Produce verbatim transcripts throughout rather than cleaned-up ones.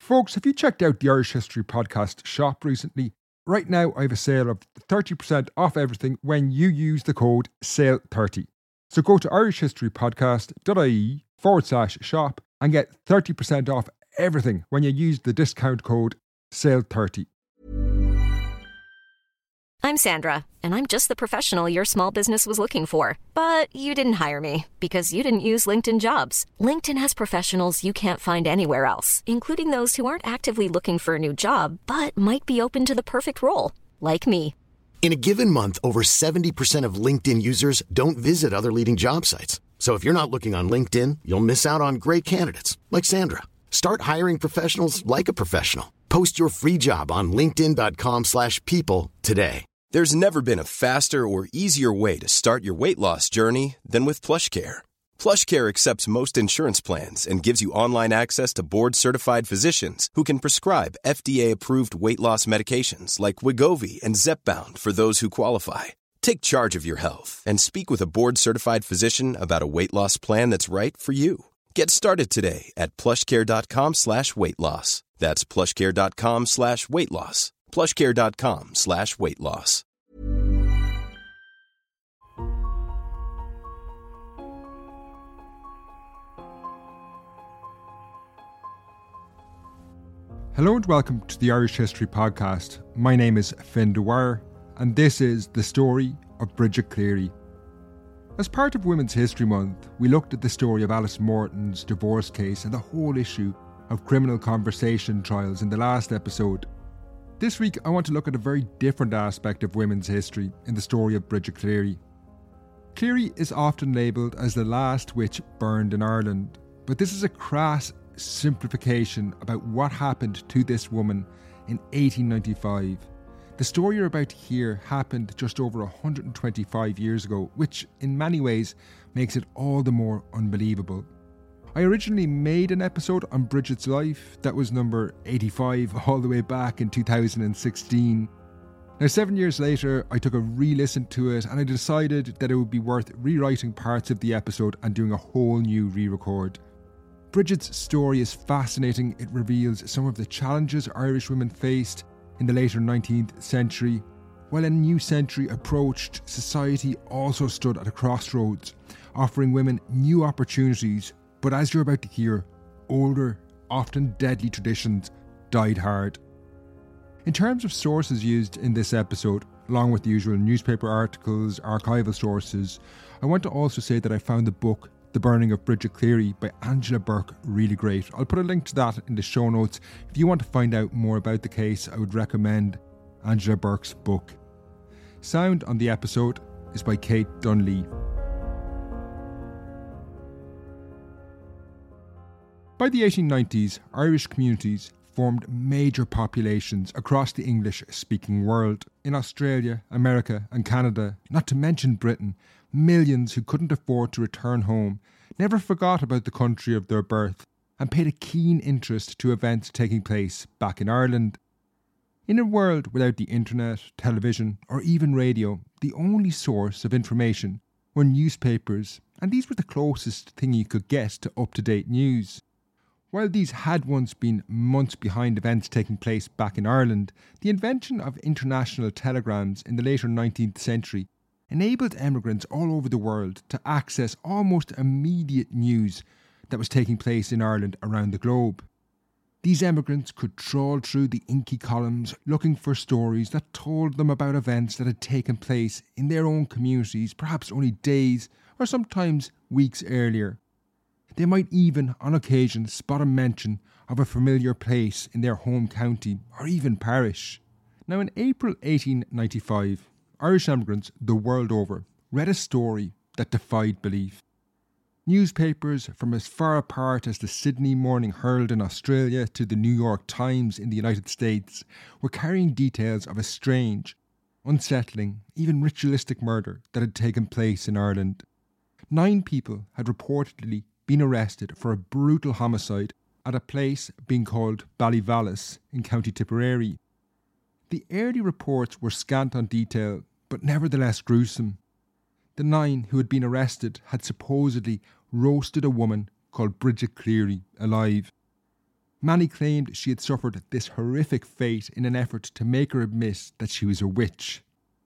Folks, have you checked out the Irish History Podcast shop recently? Right now, I have a sale of thirty percent off everything when you use the code sale thirty. So go to irishhistorypodcast.ie forward slash shop and get thirty percent off everything when you use the discount code sale thirty. I'm Sandra, and I'm just the professional your small business was looking for. But you didn't hire me because you didn't use LinkedIn Jobs. LinkedIn has professionals you can't find anywhere else, including those who aren't actively looking for a new job, but might be open to the perfect role, like me. In a given month, over seventy percent of LinkedIn users don't visit other leading job sites. So if you're not looking on LinkedIn, you'll miss out on great candidates, like Sandra. Start hiring professionals like a professional. Post your free job on linkedin.com slash people today. There's never been a faster or easier way to start your weight loss journey than with PlushCare. PlushCare accepts most insurance plans and gives you online access to board-certified physicians who can prescribe F D A-approved weight loss medications like Wegovy and Zepbound for those who qualify. Take charge of your health and speak with a board-certified physician about a weight loss plan that's right for you. Get started today at plushcare.com slash weight loss. That's plushcare.com slash weight loss. plushcare.com slash weight loss. Hello and welcome to the Irish History Podcast. My name is Finn Dwyer and this is the story of Bridget Cleary. As part of Women's History Month, we looked at the story of Alice Morton's divorce case and the whole issue of criminal conversation trials in the last episode. This week, I want to look at a very different aspect of women's history in the story of Bridget Cleary. Cleary is often labelled as the last witch burned in Ireland, but this is a crass simplification about what happened to this woman in eighteen ninety-five. The story you're about to hear happened just over one hundred twenty-five years ago, which in many ways makes it all the more unbelievable. I originally made an episode on Bridget's life that was number eighty-five all the way back in two thousand sixteen. Now, seven years later, I took a re-listen to it and I decided that it would be worth rewriting parts of the episode and doing a whole new re-record. Bridget's story is fascinating. It reveals some of the challenges Irish women faced in the later nineteenth century. While a new century approached, society also stood at a crossroads, offering women new opportunities. But as you're about to hear, older, often deadly traditions died hard. In terms of sources used in this episode, along with the usual newspaper articles, archival sources, I want to also say that I found the book The Burning of Bridget Cleary by Angela Burke really great. I'll put a link to that in the show notes. If you want to find out more about the case, I would recommend Angela Burke's book. Sound on the episode is by Kate Dunley. By the eighteen nineties, Irish communities formed major populations across the English-speaking world. In Australia, America and Canada, not to mention Britain, millions who couldn't afford to return home never forgot about the country of their birth and paid a keen interest to events taking place back in Ireland. In a world without the internet, television or even radio, the only source of information were newspapers, and these were the closest thing you could get to up-to-date news. While these had once been months behind events taking place back in Ireland, the invention of international telegrams in the later nineteenth century enabled emigrants all over the world to access almost immediate news that was taking place in Ireland around the globe. These emigrants could trawl through the inky columns looking for stories that told them about events that had taken place in their own communities, perhaps only days or sometimes weeks earlier. They might even, on occasion, spot a mention of a familiar place in their home county or even parish. Now, in April eighteen ninety-five, Irish emigrants the world over read a story that defied belief. Newspapers from as far apart as the Sydney Morning Herald in Australia to the New York Times in the United States were carrying details of a strange, unsettling, even ritualistic murder that had taken place in Ireland. Nine people had reportedly been arrested for a brutal homicide at a place being called Ballyvallis in County Tipperary. The early reports were scant on detail, but nevertheless gruesome. The nine who had been arrested had supposedly roasted a woman called Bridget Cleary alive. Manny claimed she had suffered this horrific fate in an effort to make her admit that she was a witch.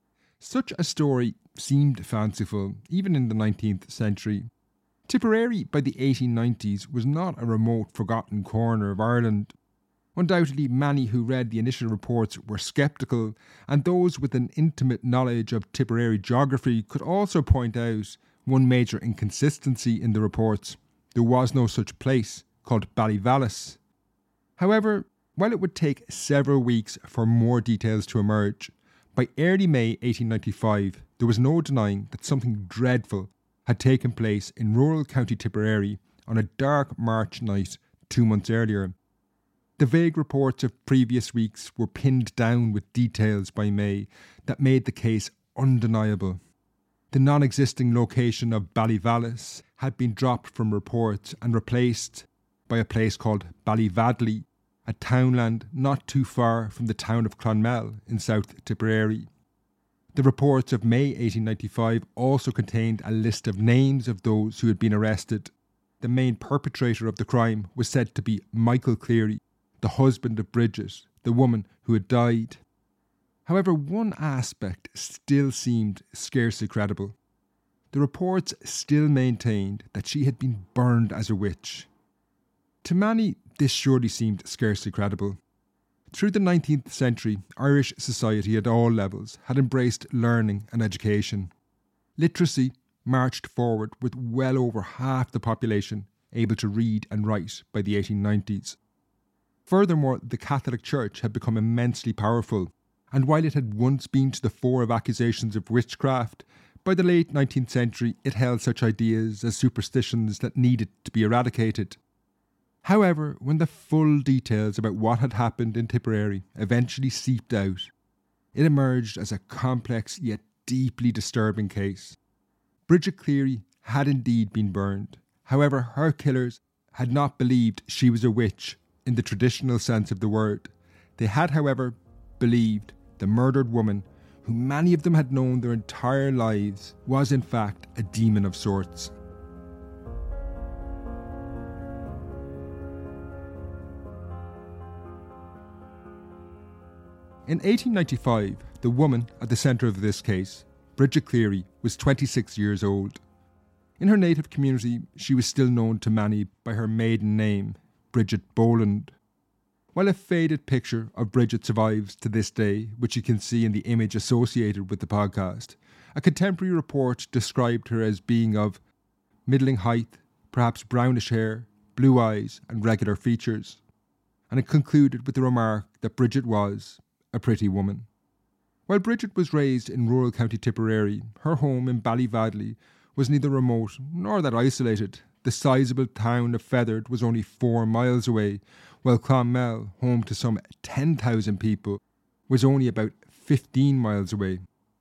Such a story seemed fanciful, even in the nineteenth century. Tipperary by the eighteen nineties was not a remote, forgotten corner of Ireland. Undoubtedly, many who read the initial reports were sceptical, and those with an intimate knowledge of Tipperary geography could also point out one major inconsistency in the reports. There was no such place, called Ballyvallis. However, while it would take several weeks for more details to emerge, by early May eighteen ninety-five, there was no denying that something dreadful had taken place in rural County Tipperary on a dark March night two months earlier. The vague reports of previous weeks were pinned down with details by May that made the case undeniable. The non-existing location of Ballyvallis had been dropped from reports and replaced by a place called Ballyvadley, a townland not too far from the town of Clonmel in South Tipperary. The reports of May eighteen ninety-five also contained a list of names of those who had been arrested. The main perpetrator of the crime was said to be Michael Cleary, the husband of Bridget, the woman who had died. However, one aspect still seemed scarcely credible. The reports still maintained that she had been burned as a witch. To many, this surely seemed scarcely credible. Through the nineteenth century, Irish society at all levels had embraced learning and education. Literacy marched forward with well over half the population able to read and write by the eighteen nineties. Furthermore, the Catholic Church had become immensely powerful, and while it had once been to the fore of accusations of witchcraft, by the late nineteenth century it held such ideas as superstitions that needed to be eradicated. However, when the full details about what had happened in Tipperary eventually seeped out, it emerged as a complex yet deeply disturbing case. Bridget Cleary had indeed been burned. However, her killers had not believed she was a witch in the traditional sense of the word. They had, however, believed the murdered woman, who many of them had known their entire lives, was in fact a demon of sorts. In eighteen ninety-five, the woman at the centre of this case, Bridget Cleary, was twenty-six years old. In her native community, she was still known to many by her maiden name, Bridget Boland. While a faded picture of Bridget survives to this day, which you can see in the image associated with the podcast, a contemporary report described her as being of middling height, perhaps brownish hair, blue eyes and regular features. And it concluded with the remark that Bridget was a pretty woman. While Bridget was raised in rural County Tipperary, her home in Ballyvadley was neither remote nor that isolated. The sizable town of Fethard was only four miles away, while Clonmel, home to some ten thousand people, was only about fifteen miles away.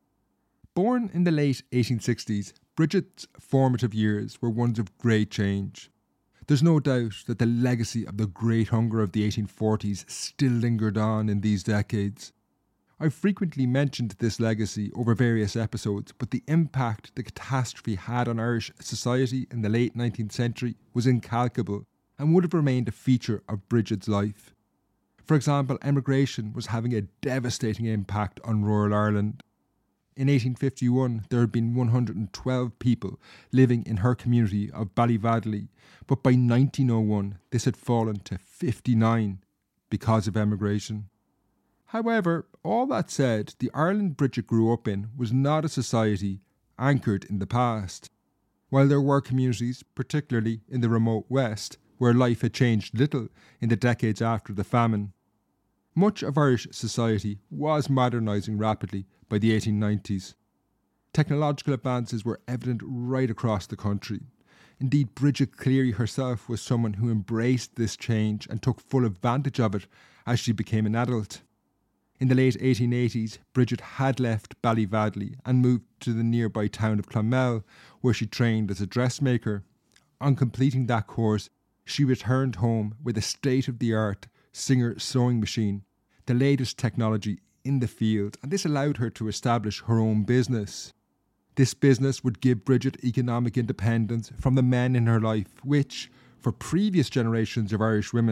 Born in the late eighteen sixties, Bridget's formative years were ones of great change. There's no doubt that the legacy of the Great Hunger of the eighteen forties still lingered on in these decades. I've frequently mentioned this legacy over various episodes, but the impact the catastrophe had on Irish society in the late nineteenth century was incalculable and would have remained a feature of Bridget's life. For example, emigration was having a devastating impact on rural Ireland. In eighteen fifty-one, there had been one hundred twelve people living in her community of Ballyvadley, but by nineteen oh one, this had fallen to fifty-nine because of emigration. However, all that said, the Ireland Bridget grew up in was not a society anchored in the past. While there were communities, particularly in the remote West, where life had changed little in the decades after the famine, much of Irish society was modernising rapidly by the eighteen nineties. Technological advances were evident right across the country. Indeed, Bridget Cleary herself was someone who embraced this change and took full advantage of it as she became an adult. In the late eighteen eighties, Bridget had left Ballyvadley and moved to the nearby town of Clonmel, where she trained as a dressmaker. On completing that course, she returned home with a state-of-the-art Singer sewing machine, the latest technology in the field, and this allowed her to establish her own business. This business would give Bridget economic independence from the men in her life, which, for previous generations of Irish women,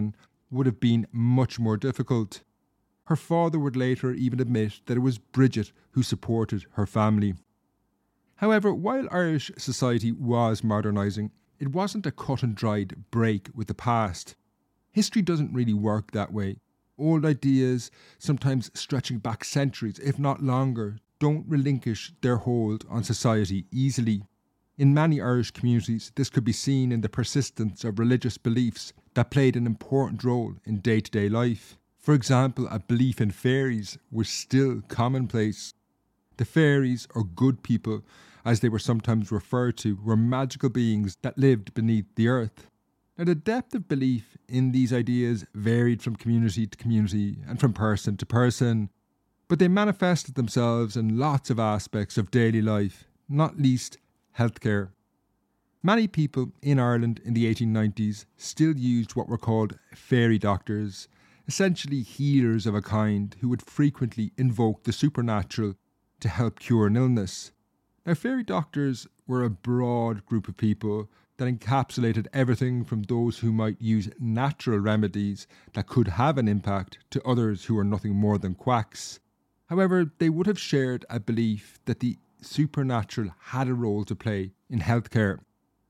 would have been much more difficult. Her father would later even admit that it was Bridget who supported her family. However, while Irish society was modernising, it wasn't a cut and dried break with the past. History doesn't really work that way. Old ideas, sometimes stretching back centuries, if not longer, don't relinquish their hold on society easily. In many Irish communities, this could be seen in the persistence of religious beliefs that played an important role in day-to-day life. For example, a belief in fairies was still commonplace. The fairies, or good people, as they were sometimes referred to, were magical beings that lived beneath the earth. Now, the depth of belief in these ideas varied from community to community and from person to person, but they manifested themselves in lots of aspects of daily life, not least healthcare. Many people in Ireland in the eighteen nineties still used what were called fairy doctors, essentially healers of a kind who would frequently invoke the supernatural to help cure an illness. Now, fairy doctors were a broad group of people that encapsulated everything from those who might use natural remedies that could have an impact to others who were nothing more than quacks. However, they would have shared a belief that the supernatural had a role to play in healthcare.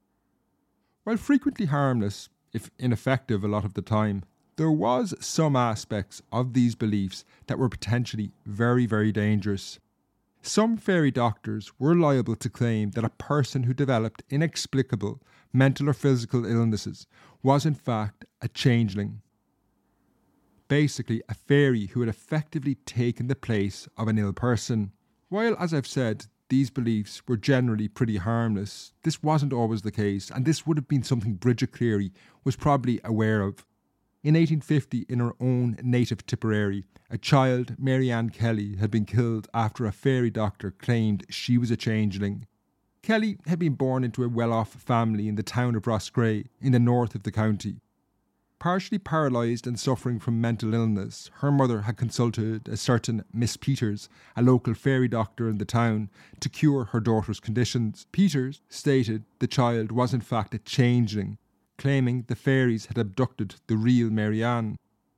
While frequently harmless, if ineffective a lot of the time, there was some aspects of these beliefs that were potentially very, very dangerous. Some fairy doctors were liable to claim that a person who developed inexplicable mental or physical illnesses was in fact a changeling. Basically, a fairy who had effectively taken the place of an ill person. While, as I've said, these beliefs were generally pretty harmless, this wasn't always the case, and this would have been something Bridget Cleary was probably aware of. In eighteen fifty, in her own native Tipperary, a child, Mary Ann Kelly, had been killed after a fairy doctor claimed she was a changeling. Kelly had been born into a well-off family in the town of Roscrea, in the north of the county. Partially paralysed and suffering from mental illness, her mother had consulted a certain Miss Peters, a local fairy doctor in the town, to cure her daughter's conditions. Peters stated the child was in fact a changeling, claiming the fairies had abducted the real Mary Ann.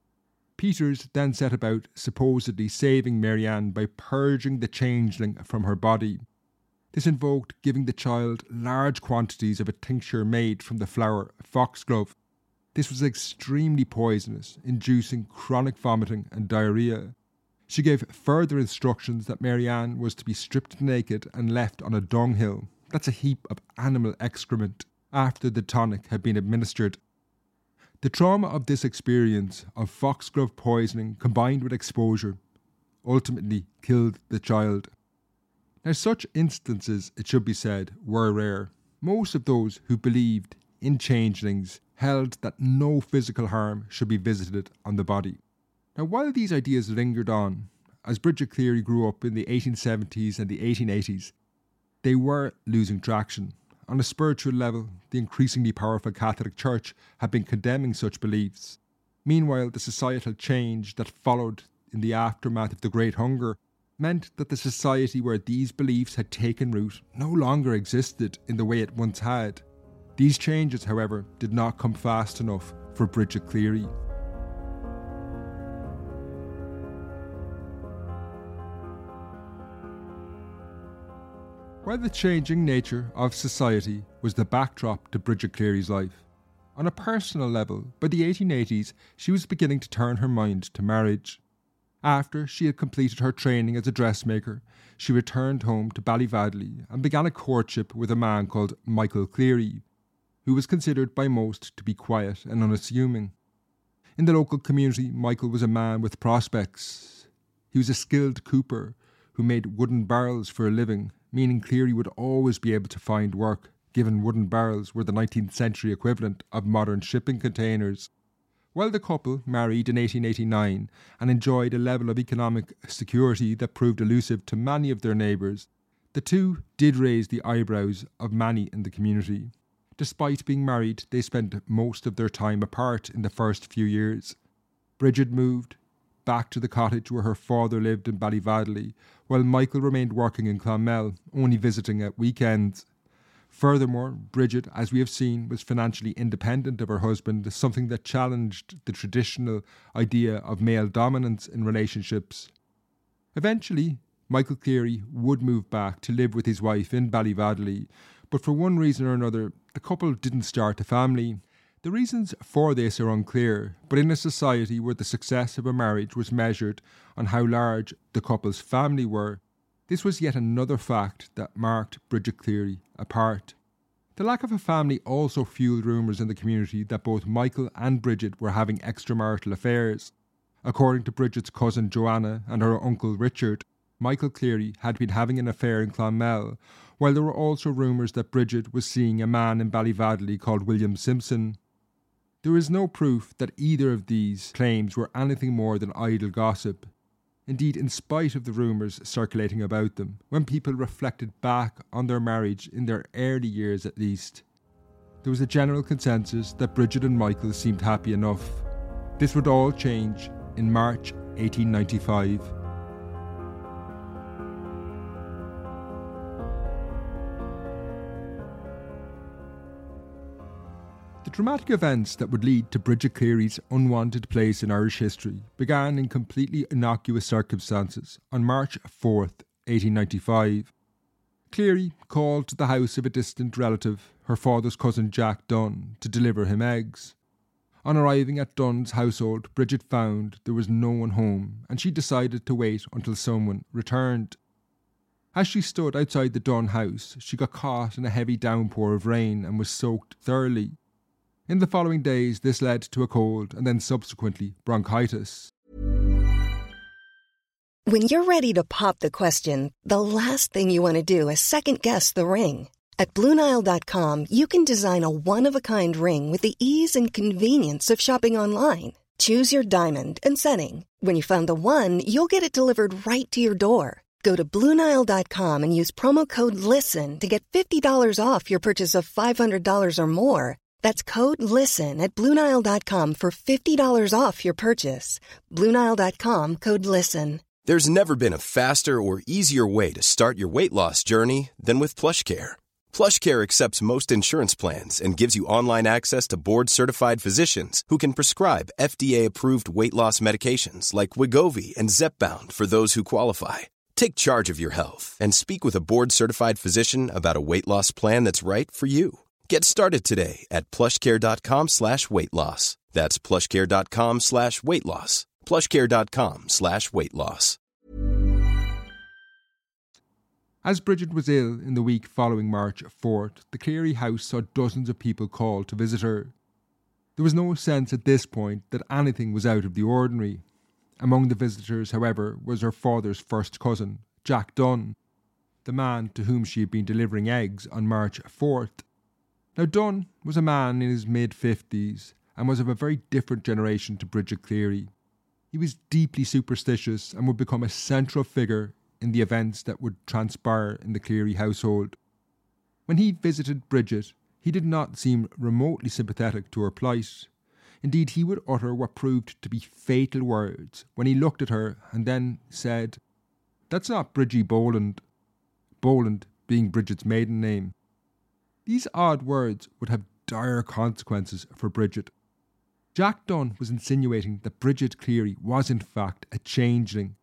Peters then set about supposedly saving Mary Ann by purging the changeling from her body. This involved giving the child large quantities of a tincture made from the flower foxglove. This was extremely poisonous, inducing chronic vomiting and diarrhoea. She gave further instructions that Mary Ann was to be stripped naked and left on a dunghill, that's a heap of animal excrement, after the tonic had been administered. The trauma of this experience of foxglove poisoning combined with exposure ultimately killed the child. Now, such instances, it should be said, were rare. Most of those who believed in changelings held that no physical harm should be visited on the body. Now, while these ideas lingered on, as Bridget Cleary grew up in the eighteen seventies and the eighteen eighties, they were losing traction. On a spiritual level, the increasingly powerful Catholic Church had been condemning such beliefs. Meanwhile, the societal change that followed in the aftermath of the Great Hunger meant that the society where these beliefs had taken root no longer existed in the way it once had. These changes, however, did not come fast enough for Bridget Cleary. While the changing nature of society was the backdrop to Bridget Cleary's life, on a personal level, by the eighteen eighties, she was beginning to turn her mind to marriage. After she had completed her training as a dressmaker, she returned home to Ballivadley and began a courtship with a man called Michael Cleary, who was considered by most to be quiet and unassuming. In the local community, Michael was a man with prospects. He was a skilled cooper who made wooden barrels for a living, meaning Cleary would always be able to find work, given wooden barrels were the nineteenth century equivalent of modern shipping containers. While the couple married in eighteen eighty-nine and enjoyed a level of economic security that proved elusive to many of their neighbours, the two did raise the eyebrows of many in the community. Despite being married, they spent most of their time apart in the first few years. Bridget moved back to the cottage where her father lived in Ballivadley, while Michael remained working in Clonmel, only visiting at weekends. Furthermore, Bridget, as we have seen, was financially independent of her husband, something that challenged the traditional idea of male dominance in relationships. Eventually, Michael Cleary would move back to live with his wife in Ballyvadley, but for one reason or another, the couple didn't start a family. The reasons for this are unclear, but in a society where the success of a marriage was measured on how large the couple's family were, this was yet another fact that marked Bridget Cleary apart. The lack of a family also fueled rumours in the community that both Michael and Bridget were having extramarital affairs. According to Bridget's cousin Joanna and her uncle Richard, Michael Cleary had been having an affair in Clonmel, while there were also rumours that Bridget was seeing a man in Ballyvadley called William Simpson. There is no proof that either of these claims were anything more than idle gossip. Indeed, in spite of the rumours circulating about them, when people reflected back on their marriage in their early years at least, there was a general consensus that Bridget and Michael seemed happy enough. This would all change in March eighteen ninety-five. The dramatic events that would lead to Bridget Cleary's unwanted place in Irish history began in completely innocuous circumstances on March fourth, eighteen ninety-five. Cleary called to the house of a distant relative, her father's cousin Jack Dunn, to deliver him eggs. On arriving at Dunn's household, Bridget found there was no one home, and she decided to wait until someone returned. As she stood outside the Dunn house, she got caught in a heavy downpour of rain and was soaked thoroughly. In the following days, this led to a cold and then subsequently bronchitis. When you're ready to pop the question, the last thing you want to do is second-guess the ring. At Blue Nile dot com, you can design a one-of-a-kind ring with the ease and convenience of shopping online. Choose your diamond and setting. When you find the one, you'll get it delivered right to your door. Go to Blue Nile dot com and use promo code LISTEN to get fifty dollars off your purchase of five hundred dollars or more. That's code LISTEN at Blue Nile dot com for fifty dollars off your purchase. Blue Nile dot com, code LISTEN. There's never been a faster or easier way to start your weight loss journey than with PlushCare. PlushCare accepts most insurance plans and gives you online access to board-certified physicians who can prescribe F D A-approved weight loss medications like Wegovy and Zepbound for those who qualify. Take charge of your health and speak with a board-certified physician about a weight loss plan that's right for you. Get started today at plushcare.com slash weight loss. That's plushcare.com slash weight loss. plushcare.com slash weight loss. As Bridget was ill in the week following March fourth, the Cleary house saw dozens of people call to visit her. There was no sense at this point that anything was out of the ordinary. Among the visitors, however, was her father's first cousin, Jack Dunn, the man to whom she had been delivering eggs on March fourth. Now, Dunn was a man in his mid-fifties and was of a very different generation to Bridget Cleary. He was deeply superstitious and would become a central figure in the events that would transpire in the Cleary household. When he visited Bridget, he did not seem remotely sympathetic to her plight. Indeed, he would utter what proved to be fatal words when he looked at her and then said, "That's not Bridgie Boland," Boland being Bridget's maiden name. These odd words would have dire consequences for Bridget. Jack Dunn was insinuating that Bridget Cleary was in fact a changeling.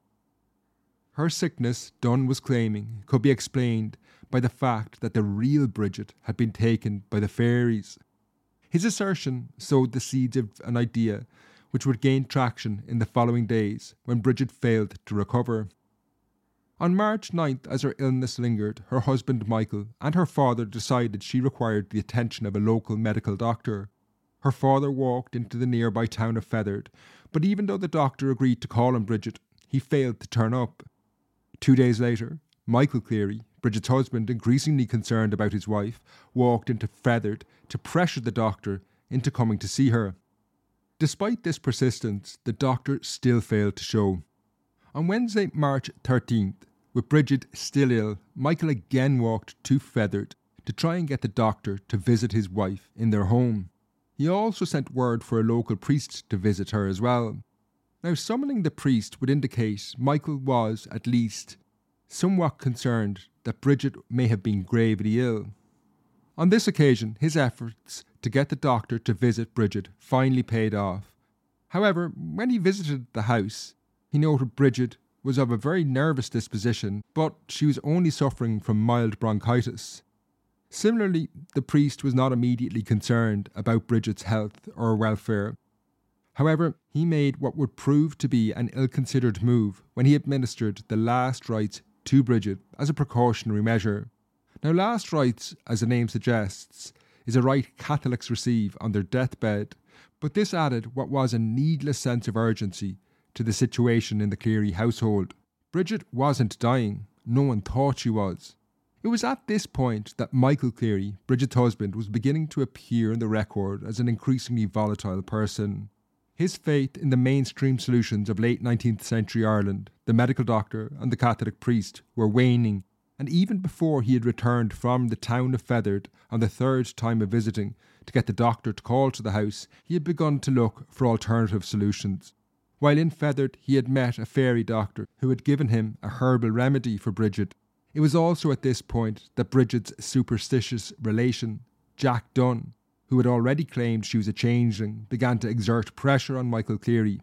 Her sickness, Dunn was claiming, could be explained by the fact that the real Bridget had been taken by the fairies. His assertion sowed the seeds of an idea which would gain traction in the following days when Bridget failed to recover. On March ninth, as her illness lingered, her husband Michael and her father decided she required the attention of a local medical doctor. Her father walked into the nearby town of Fethard, but even though the doctor agreed to call on Bridget, he failed to turn up. Two days later, Michael Cleary, Bridget's husband, increasingly concerned about his wife, walked into Fethard to pressure the doctor into coming to see her. Despite this persistence, the doctor still failed to show. On Wednesday, March thirteenth, with Bridget still ill, Michael again walked to Fethard to try and get the doctor to visit his wife in their home. He also sent word for a local priest to visit her as well. Now, summoning the priest would indicate Michael was, at least, somewhat concerned that Bridget may have been gravely ill. On this occasion, his efforts to get the doctor to visit Bridget finally paid off. However, when he visited the house, he noted Bridget was of a very nervous disposition, but she was only suffering from mild bronchitis. Similarly, the priest was not immediately concerned about Bridget's health or welfare. However, he made what would prove to be an ill-considered move when he administered the last rites to Bridget as a precautionary measure. Now, last rites, as the name suggests, is a rite Catholics receive on their deathbed, but this added what was a needless sense of urgency to the situation in the Cleary household. Bridget wasn't dying. No one thought she was. It was at this point that Michael Cleary, Bridget's husband, was beginning to appear in the record as an increasingly volatile person. His faith in the mainstream solutions of late nineteenth century Ireland, the medical doctor and the Catholic priest, were waning, and even before he had returned from the town of Fethard on the third time of visiting to get the doctor to call to the house, he had begun to look for alternative solutions. While in Fethard, he had met a fairy doctor who had given him a herbal remedy for Bridget. It was also at this point that Bridget's superstitious relation, Jack Dunn, who had already claimed she was a changeling, began to exert pressure on Michael Cleary.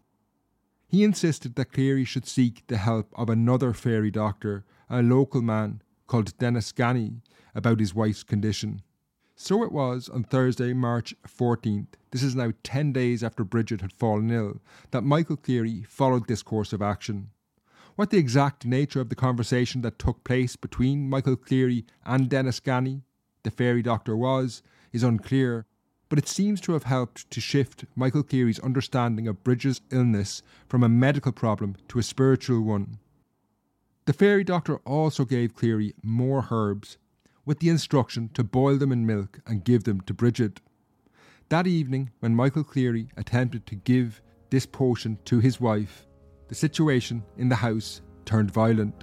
He insisted that Cleary should seek the help of another fairy doctor, a local man called Dennis Ganny, about his wife's condition. So it was on Thursday, March fourteenth, this is now ten days after Bridget had fallen ill, that Michael Cleary followed this course of action. What the exact nature of the conversation that took place between Michael Cleary and Dennis Ganny, the fairy doctor, was, is unclear, but it seems to have helped to shift Michael Cleary's understanding of Bridget's illness from a medical problem to a spiritual one. The fairy doctor also gave Cleary more herbs, with the instruction to boil them in milk and give them to Bridget. That evening, when Michael Cleary attempted to give this potion to his wife, the situation in the house turned violent.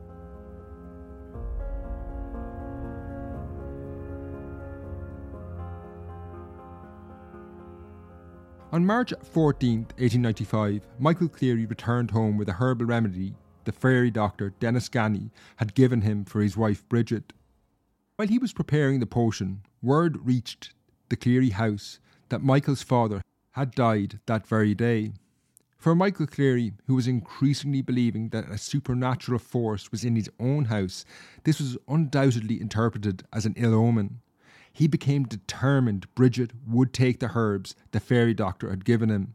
On March fourteenth, eighteen ninety-five, Michael Cleary returned home with a herbal remedy the fairy doctor Dennis Ganny had given him for his wife Bridget. While he was preparing the potion, word reached the Cleary house that Michael's father had died that very day. For Michael Cleary, who was increasingly believing that a supernatural force was in his own house, this was undoubtedly interpreted as an ill omen. He became determined Bridget would take the herbs the fairy doctor had given him.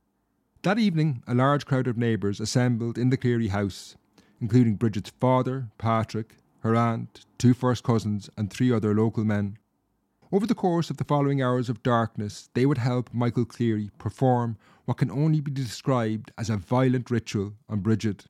That evening, a large crowd of neighbours assembled in the Cleary house, including Bridget's father, Patrick, her aunt, two first cousins and three other local men. Over the course of the following hours of darkness, they would help Michael Cleary perform what can only be described as a violent ritual on Bridget.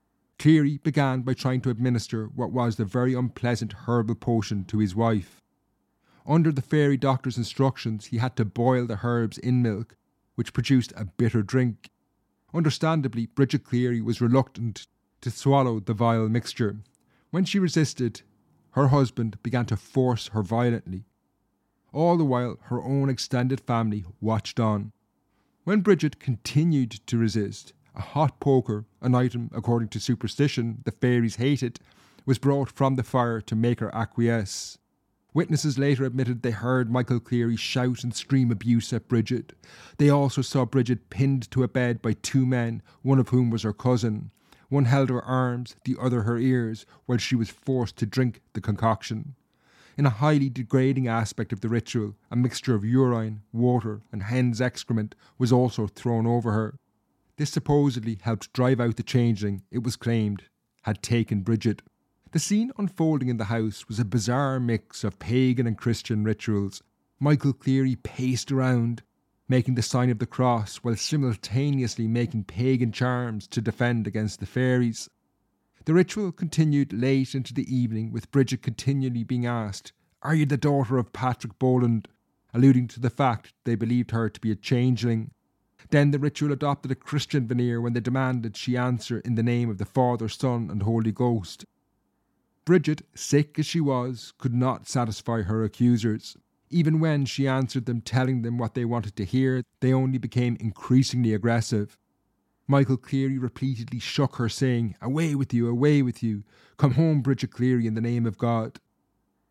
Cleary began by trying to administer what was the very unpleasant herbal potion to his wife. Under the fairy doctor's instructions, he had to boil the herbs in milk, which produced a bitter drink. Understandably, Bridget Cleary was reluctant to swallow the vile mixture. When she resisted, her husband began to force her violently. All the while, her own extended family watched on. When Bridget continued to resist, a hot poker, an item, according to superstition, the fairies hated, was brought from the fire to make her acquiesce. Witnesses later admitted they heard Michael Cleary shout and scream abuse at Bridget. They also saw Bridget pinned to a bed by two men, one of whom was her cousin. One held her arms, the other her ears, while she was forced to drink the concoction. In a highly degrading aspect of the ritual, a mixture of urine, water and hen's excrement was also thrown over her. This supposedly helped drive out the changeling it was claimed had taken Bridget. The scene unfolding in the house was a bizarre mix of pagan and Christian rituals. Michael Cleary paced around, making the sign of the cross while simultaneously making pagan charms to defend against the fairies. The ritual continued late into the evening, with Bridget continually being asked, "Are you the daughter of Patrick Boland?" alluding to the fact they believed her to be a changeling. Then the ritual adopted a Christian veneer when they demanded she answer in the name of the Father, Son and Holy Ghost. Bridget, sick as she was, could not satisfy her accusers. Even when she answered them telling them what they wanted to hear, they only became increasingly aggressive. Michael Cleary repeatedly shook her, saying, "Away with you, away with you. Come home, Bridget Cleary, in the name of God."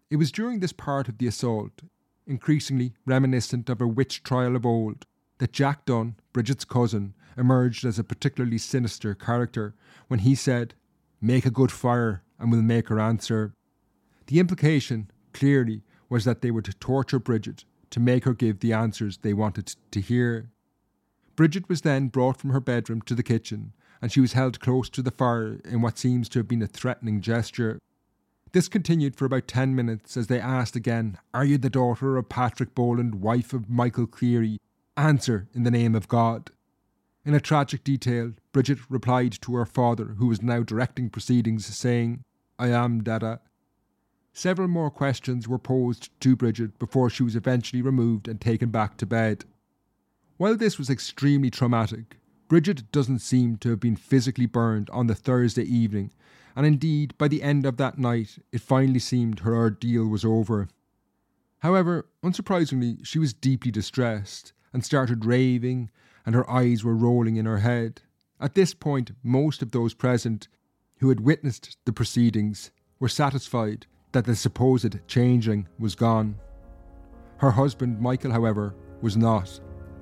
It was during this part of the assault, increasingly reminiscent of a witch trial of old, that Jack Dunn, Bridget's cousin, emerged as a particularly sinister character when he said, "Make a good fire and we'll make her answer." The implication, clearly, was that they were to torture Bridget to make her give the answers they wanted to hear. Bridget was then brought from her bedroom to the kitchen, and she was held close to the fire in what seems to have been a threatening gesture. This continued for about ten minutes as they asked again, "Are you the daughter of Patrick Boland, wife of Michael Cleary? Answer in the name of God." In a tragic detail, Bridget replied to her father, who was now directing proceedings, saying, "I am Dada." Several more questions were posed to Bridget before she was eventually removed and taken back to bed. While this was extremely traumatic, Bridget doesn't seem to have been physically burned on the Thursday evening, and indeed, by the end of that night, it finally seemed her ordeal was over. However, unsurprisingly, she was deeply distressed and started raving, and her eyes were rolling in her head. At this point, most of those present who had witnessed the proceedings were satisfied that the supposed changeling was gone. Her husband, Michael, however, was not.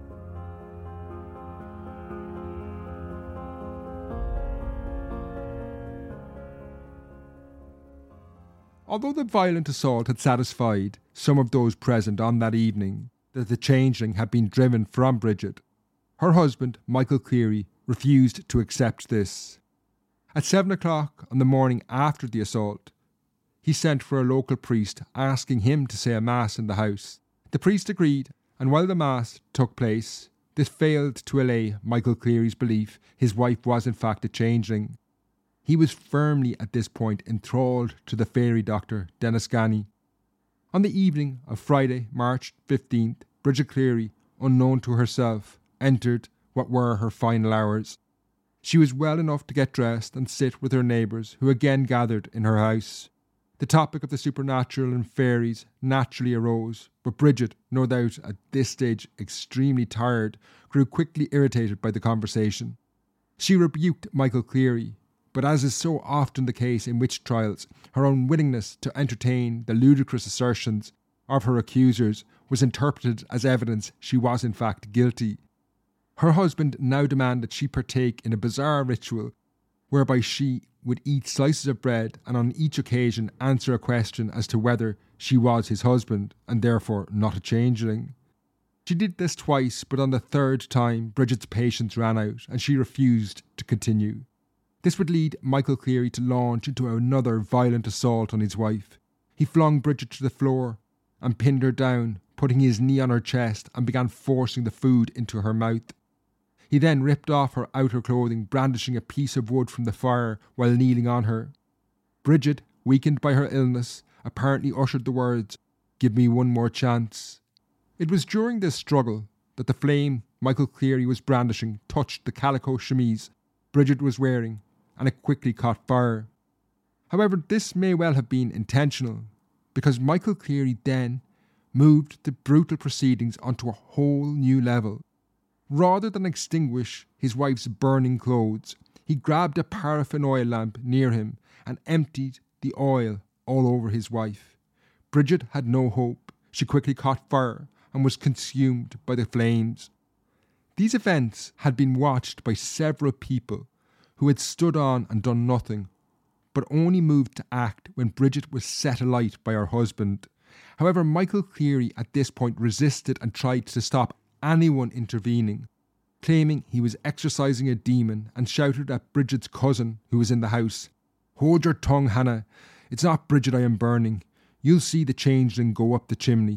Although the violent assault had satisfied some of those present on that evening that the changeling had been driven from Bridget, her husband, Michael Cleary, refused to accept this. At seven o'clock on the morning after the assault, he sent for a local priest asking him to say a mass in the house. The priest agreed, and while the mass took place, this failed to allay Michael Cleary's belief his wife was in fact a changeling. He was firmly at this point enthralled to the fairy doctor, Dennis Ganny. On the evening of Friday, March fifteenth, Bridget Cleary, unknown to herself, entered what were her final hours. She was well enough to get dressed and sit with her neighbours, who again gathered in her house. The topic of the supernatural and fairies naturally arose, but Bridget, no doubt at this stage extremely tired, grew quickly irritated by the conversation. She rebuked Michael Cleary, but as is so often the case in witch trials, her unwillingness to entertain the ludicrous assertions of her accusers was interpreted as evidence she was in fact guilty. Her husband now demanded she partake in a bizarre ritual whereby she would eat slices of bread and on each occasion answer a question as to whether she was his husband and therefore not a changeling. She did this twice, but on the third time Bridget's patience ran out and she refused to continue. This would lead Michael Cleary to launch into another violent assault on his wife. He flung Bridget to the floor and pinned her down, putting his knee on her chest, and began forcing the food into her mouth. He then ripped off her outer clothing, brandishing a piece of wood from the fire while kneeling on her. Bridget, weakened by her illness, apparently uttered the words, "Give me one more chance." It was during this struggle that the flame Michael Cleary was brandishing touched the calico chemise Bridget was wearing, and it quickly caught fire. However, this may well have been intentional, because Michael Cleary then moved the brutal proceedings onto a whole new level. Rather than extinguish his wife's burning clothes, he grabbed a paraffin oil lamp near him and emptied the oil all over his wife. Bridget had no hope. She quickly caught fire and was consumed by the flames. These events had been watched by several people who had stood on and done nothing, but only moved to act when Bridget was set alight by her husband. However, Michael Cleary at this point resisted and tried to stop anyone intervening, claiming he was exorcising a demon, and shouted at Bridget's cousin, who was in the house, "Hold your tongue, Hannah. It's not Bridget I am burning. You'll see the changeling go up the chimney."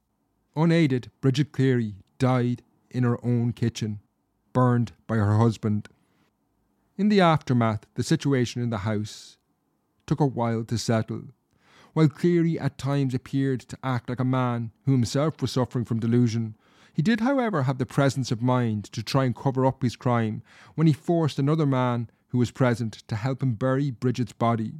Unaided, Bridget Cleary died in her own kitchen, burned by her husband. In the aftermath, the situation in the house took a while to settle. While Cleary at times appeared to act like a man who himself was suffering from delusion, he did, however, have the presence of mind to try and cover up his crime when he forced another man who was present to help him bury Bridget's body.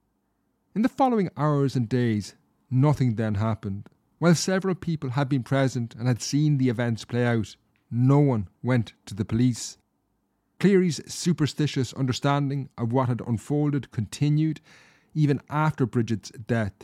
In the following hours and days, nothing then happened. While several people had been present and had seen the events play out, no one went to the police. Cleary's superstitious understanding of what had unfolded continued even after Bridget's death.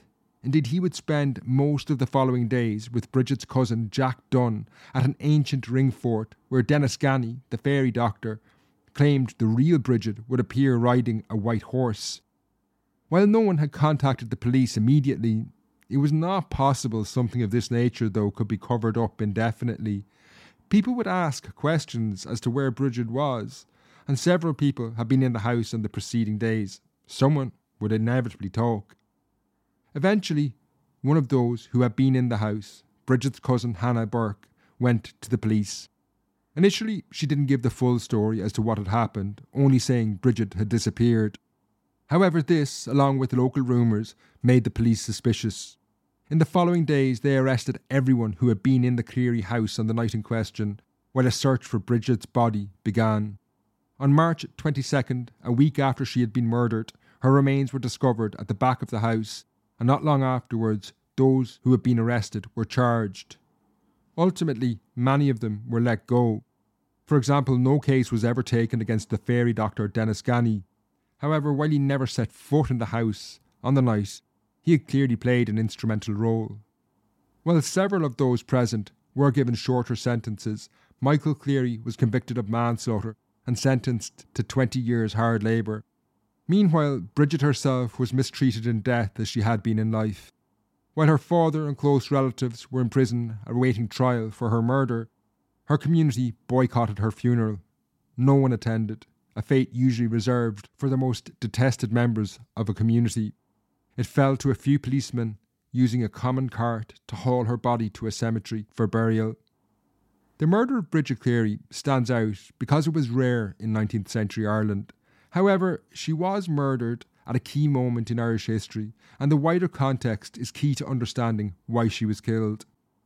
Indeed, he would spend most of the following days with Bridget's cousin Jack Dunn at an ancient ring fort where Denniscanny, the fairy doctor, claimed the real Bridget would appear riding a white horse. While no one had contacted the police immediately, it was not possible something of this nature, though, could be covered up indefinitely. People would ask questions as to where Bridget was, and several people had been in the house on the preceding days. Someone would inevitably talk. Eventually, one of those who had been in the house, Bridget's cousin Hannah Burke, went to the police. Initially, she didn't give the full story as to what had happened, only saying Bridget had disappeared. However, this, along with local rumours, made the police suspicious. In the following days, they arrested everyone who had been in the Cleary house on the night in question, while a search for Bridget's body began. On March twenty-second, a week after she had been murdered, her remains were discovered at the back of the house, and not long afterwards, those who had been arrested were charged. Ultimately, many of them were let go. For example, no case was ever taken against the fairy doctor Denniscanny. However, while he never set foot in the house on the night, he had clearly played an instrumental role. While several of those present were given shorter sentences, Michael Cleary was convicted of manslaughter and sentenced to twenty years hard labour. Meanwhile, Bridget herself was mistreated in death as she had been in life. While her father and close relatives were in prison awaiting trial for her murder, her community boycotted her funeral. No one attended, a fate usually reserved for the most detested members of a community. It fell to a few policemen using a common cart to haul her body to a cemetery for burial. The murder of Bridget Cleary stands out because it was rare in nineteenth century Ireland. However, she was murdered at a key moment in Irish history, and the wider context is key to understanding why she was killed.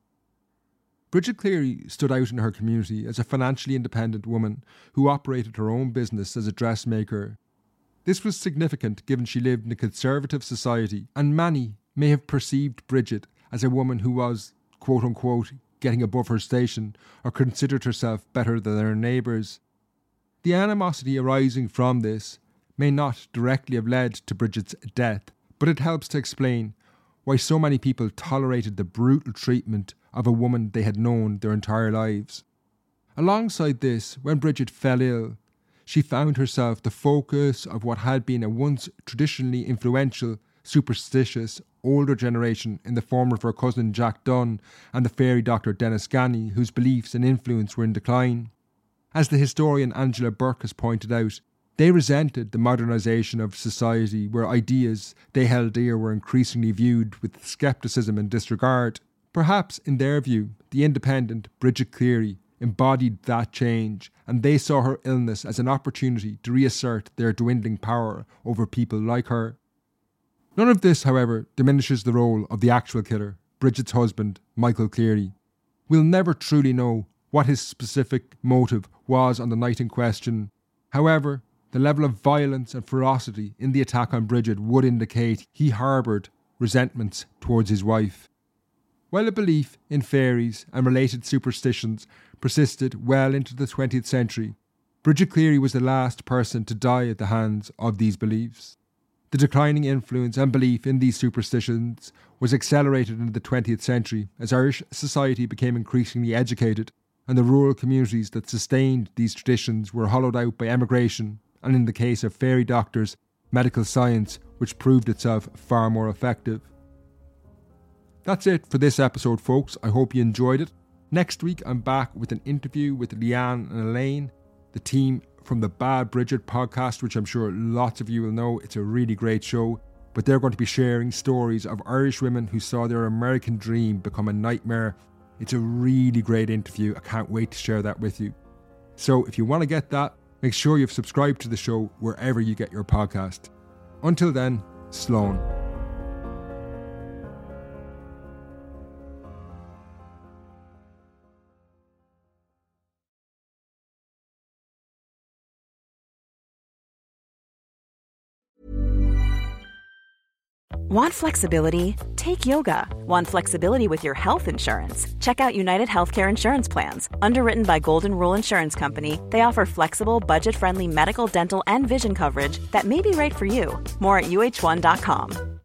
Bridget Cleary stood out in her community as a financially independent woman who operated her own business as a dressmaker. This was significant given she lived in a conservative society, and many may have perceived Bridget as a woman who was, quote-unquote, getting above her station or considered herself better than her neighbours. The animosity arising from this may not directly have led to Bridget's death, but it helps to explain why so many people tolerated the brutal treatment of a woman they had known their entire lives. Alongside this, when Bridget fell ill, she found herself the focus of what had been a once traditionally influential, superstitious, older generation in the form of her cousin Jack Dunn and the fairy doctor Denniscanny, whose beliefs and influence were in decline. As the historian Angela Burke has pointed out, they resented the modernisation of society where ideas they held dear were increasingly viewed with scepticism and disregard. Perhaps, in their view, the independent Bridget Cleary embodied that change, and they saw her illness as an opportunity to reassert their dwindling power over people like her. None of this, however, diminishes the role of the actual killer, Bridget's husband, Michael Cleary. We'll never truly know what his specific motive was on the night in question. However, the level of violence and ferocity in the attack on Bridget would indicate he harboured resentments towards his wife. While a belief in fairies and related superstitions persisted well into the twentieth century, Bridget Cleary was the last person to die at the hands of these beliefs. The declining influence and belief in these superstitions was accelerated in the twentieth century as Irish society became increasingly educated, and the rural communities that sustained these traditions were hollowed out by emigration, and in the case of fairy doctors, medical science, which proved itself far more effective. That's it for this episode, folks. I hope you enjoyed it. Next week, I'm back with an interview with Leanne and Elaine, the team from the Bad Bridget podcast, which I'm sure lots of you will know. It's a really great show, but they're going to be sharing stories of Irish women who saw their American dream become a nightmare. It's a really great interview. I can't wait to share that with you. So if you want to get that, make sure you've subscribed to the show wherever you get your podcast. Until then, Sloan. Want flexibility? Take yoga. Want flexibility with your health insurance? Check out United Healthcare Insurance Plans. Underwritten by Golden Rule Insurance Company, they offer flexible, budget-friendly medical, dental, and vision coverage that may be right for you. More at U H one dot com.